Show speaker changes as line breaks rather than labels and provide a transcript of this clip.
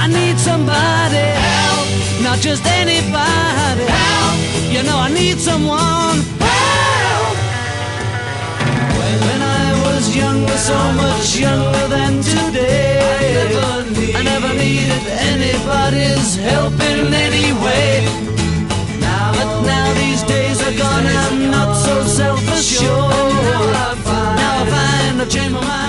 need somebody help, not just anybody help. You know I need someone help. When I was younger, so much younger than today, I never needed anybody's help in any way. But now these days are gone, I'm not so self-assured. Now I find I've changed my mind.